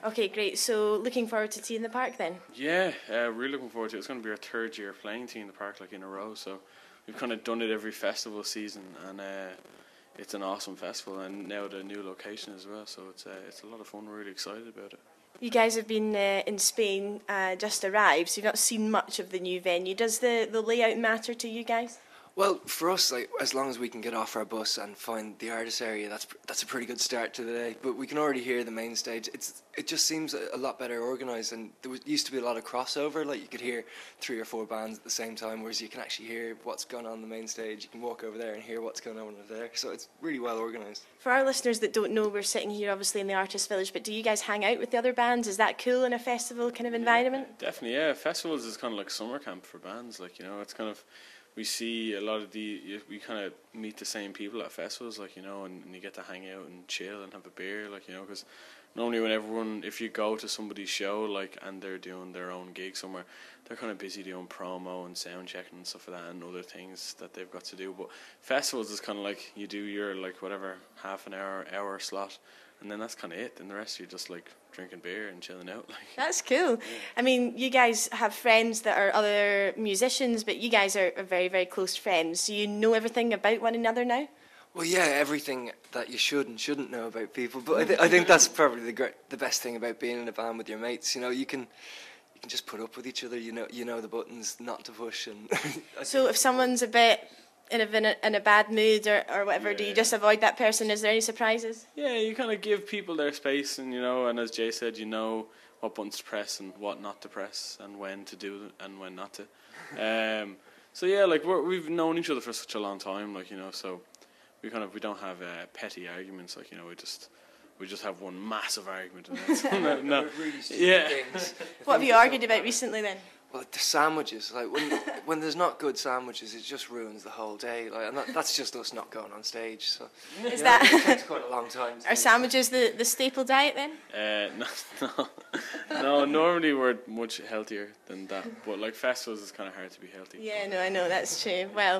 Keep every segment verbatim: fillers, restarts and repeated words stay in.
Okay, great. So looking forward to Tea in the Park then? Yeah, uh, really looking forward to it. It's going to be our third year playing Tea in the Park like in a row, so we've kind of done it every festival season, and uh, it's an awesome festival, and now the new location as well, so it's uh, it's a lot of fun. We're really excited about it. You guys have been uh, in Spain, uh, just arrived, so you've not seen much of the new venue. Does the, the layout matter to you guys? Well, for us, like as long as we can get off our bus and find the artist area, that's that's a pretty good start to the day. But we can already hear the main stage. It's it just seems a, a lot better organised, and there was, used to be a lot of crossover. Like you could hear three or four bands at the same time, whereas you can actually hear what's going on in the main stage. You can walk over there and hear what's going on over there. So it's really well organised. For our listeners that don't know, we're sitting here obviously in the Artist Village, but do you guys hang out with the other bands? Is that cool in a festival kind of environment? Yeah, definitely, yeah. Festivals is kind of like summer camp for bands. Like, you know, it's kind of, we see a lot of the, we kind of meet the same people at festivals, like, you know, and, and you get to hang out and chill and have a beer, like, you know, because normally when everyone, if you go to somebody's show, like, and they're doing their own gig somewhere, they're kind of busy doing promo and sound checking and stuff like that and other things that they've got to do. But festivals is kind of like, you do your, like, whatever, half an hour, hour slot, and then that's kind of it. Then the rest you're just, like, drinking beer and chilling out. Like, that's cool. Yeah. I mean, you guys have friends that are other musicians, but you guys are, are very, very close friends. So you know everything about one another now? Well, yeah, everything that you should and shouldn't know about people. But I, th- I think that's probably the great, the best thing about being in a band with your mates. You know, you can you can just put up with each other. You know, you know the buttons not to push. And so if someone's a bit in a in a, in a bad mood or, or whatever, yeah, do you just avoid that person? Is there any surprises? Yeah, you kind of give people their space, and you know, and as Jay said, you know what buttons to press and what not to press, and when to do and when not to. Um, so yeah, like we're, we've known each other for such a long time, like, you know, so we kind of we don't have uh, petty arguments, like, you know, we just we just have one massive argument. And that's, no, no. Really yeah. What have you argued about recently then? Well, the sandwiches, like when when there's not good sandwiches, it just ruins the whole day. Like, and that, that's just us not going on stage. So is know, that it takes quite a long time. Are sandwiches the, the staple diet then? Uh, no, no, no. Normally we're much healthier than that, but like festivals, it's kind of hard to be healthy. Yeah, no, I know that's true. Well,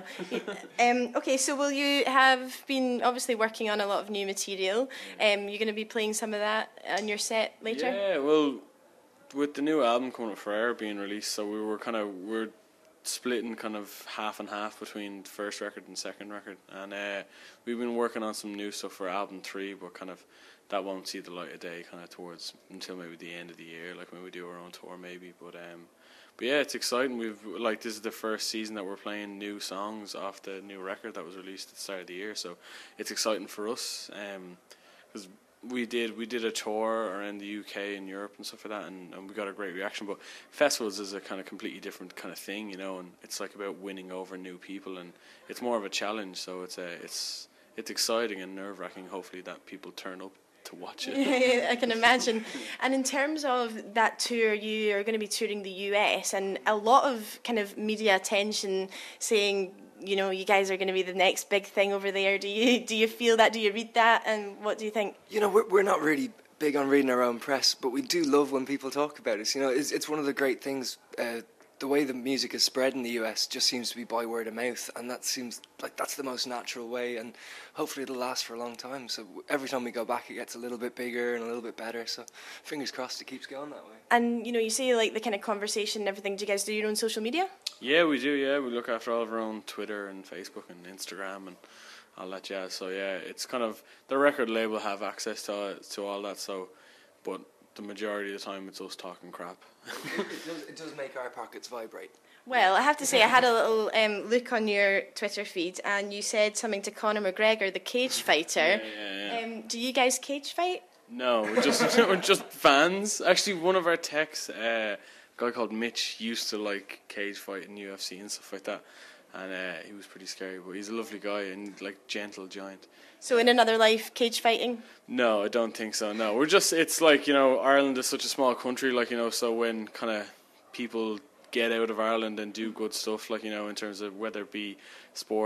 um, okay. So will you have been obviously working on a lot of new material? Um, you're going to be playing some of that on your set later. Yeah, well, with the new album coming up for air being released, so we were kind of we're splitting kind of half and half between first record and second record, and uh, we've been working on some new stuff for album three, but kind of that won't see the light of day kind of towards until maybe the end of the year, like when we do our own tour maybe. But um, but yeah, it's exciting. We've like this is the first season that we're playing new songs off the new record that was released at the start of the year, so it's exciting for us because. Um, We did we did a tour around the U K and Europe and stuff like that, and, and we got a great reaction. But festivals is a kind of completely different kind of thing, you know, and it's like about winning over new people, and it's more of a challenge. So it's a, it's it's exciting and nerve wracking. Hopefully that people turn up to watch it. Yeah, I can imagine. And in terms of that tour, you are going to be touring the U S, and a lot of kind of media attention saying, you know, you guys are going to be the next big thing over there. Do you do you feel that? Do you read that? And what do you think? You know, we're, we're not really big on reading our own press, but we do love when people talk about us. You know, it's, it's one of the great things. Uh, the way the music is spread in the U S just seems to be by word of mouth, and that seems like that's the most natural way, and hopefully it'll last for a long time. So every time we go back, it gets a little bit bigger and a little bit better. So fingers crossed it keeps going that way. And, you know, you say like the kind of conversation and everything. Do you guys do your own social media? Yeah, we do, yeah. We look after all of our own Twitter and Facebook and Instagram and all that jazz. So, yeah, it's kind of, the record label have access to to all that, so, but the majority of the time it's us talking crap. it, it, does, it does make our pockets vibrate. Well, I have to say, I had a little um, look on your Twitter feed, and you said something to Conor McGregor, the cage fighter. Yeah, yeah, yeah. Um, do you guys cage fight? No, we're just we're just fans. Actually, one of our techs, uh, a guy called Mitch, used to like cage fight in U F C and stuff like that, and uh, he was pretty scary. But he's a lovely guy and like gentle giant. So in another life, cage fighting? No, I don't think so. No, we're just it's like, you know, Ireland is such a small country, like, you know, so when kind of people get out of Ireland and do good stuff, like, you know, in terms of whether it be sports,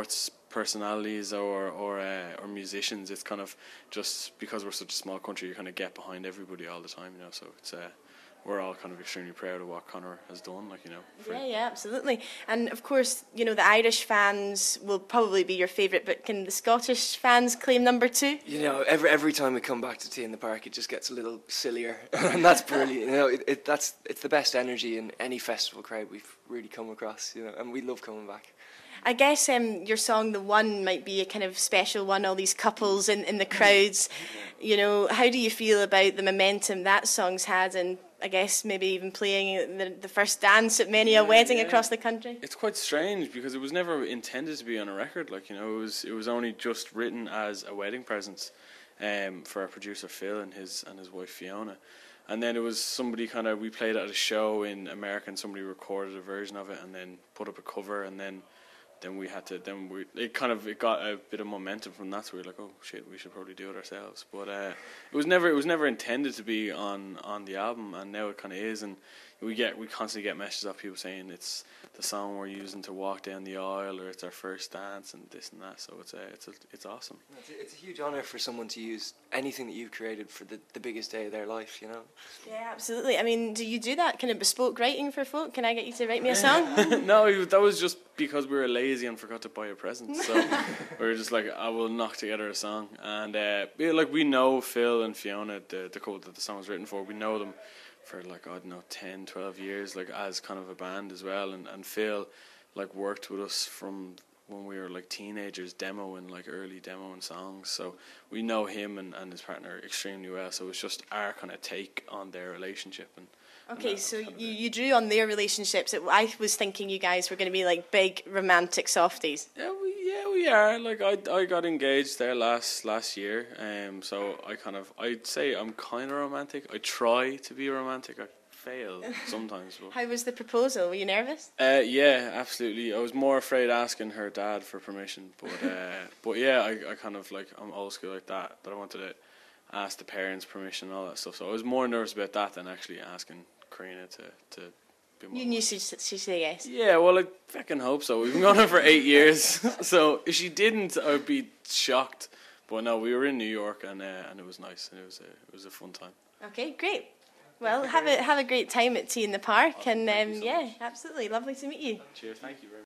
personalities or or uh, or musicians. It's kind of just because we're such a small country, you kind of get behind everybody all the time, you know. So it's uh, we're all kind of extremely proud of what Conor has done, like, you know. Yeah, yeah, absolutely. And of course, you know, the Irish fans will probably be your favourite, but can the Scottish fans claim number two? You know, every every time we come back to Tea in the Park, it just gets a little sillier, and that's brilliant. You know, it, it that's it's the best energy in any festival crowd we've really come across. You know, and we love coming back. I guess um, your song, The One, might be a kind of special one, all these couples in, in the crowds. You know, how do you feel about the momentum that song's had, and I guess maybe even playing the, the first dance at many a wedding yeah. across the country? It's quite strange because it was never intended to be on a record. Like, you know, it was it was only just written as a wedding present um, for our producer Phil and his and his wife Fiona. And then it was somebody kind of, we played it at a show in America and somebody recorded a version of it and then put up a cover, and then then we had to, then we, it kind of, it got a bit of momentum from that, so we were like, oh shit, we should probably do it ourselves. But uh, it was never, it was never intended to be on, on the album, and now it kind of is, and we get, we constantly get messages of people saying it's the song we're using to walk down the aisle, or it's our first dance, and this and that, so it's a, it's a, it's awesome. It's a, it's a huge honour for someone to use anything that you've created for the, the biggest day of their life, you know? Yeah, absolutely. I mean, do you do that kind of bespoke writing for folk? Can I get you to write me a song? No, that was just because we were lazy and forgot to buy a present, so we were just like, I will knock together a song. And uh, yeah, like, we know Phil and Fiona, the, the couple that the song was written for, we know them for like, I don't know, ten, twelve years, like, as kind of a band as well. And, and Phil like worked with us from when we were like teenagers, demoing, like early demoing songs, so we know him and, and his partner extremely well, so it's just our kind of take on their relationship. And okay, so you, you drew on their relationships. It, I was thinking you guys were going to be like big romantic softies. Yeah, we, yeah, we are. Like, I, I got engaged there last last year, um, so I kind of, I'd say I'm kind of romantic. I try to be romantic. I fail sometimes. But. How was the proposal? Were you nervous? Uh, yeah, absolutely. I was more afraid asking her dad for permission, but uh, but yeah, I, I kind of, like, I'm old school like that. That I wanted to ask the parents' permission and all that stuff. So I was more nervous about that than actually asking Karina to to. You knew she'd, she'd say yes. Yeah, well, I fucking hope so. We've been going on for eight years, so if she didn't, I'd be shocked. But no, we were in New York, and uh, and it was nice, and it was a it was a fun time. Okay, great. Well, have a have a great time at Tea in the Park, oh, and um, so yeah, much. absolutely lovely to meet you. Cheers, thank you very much.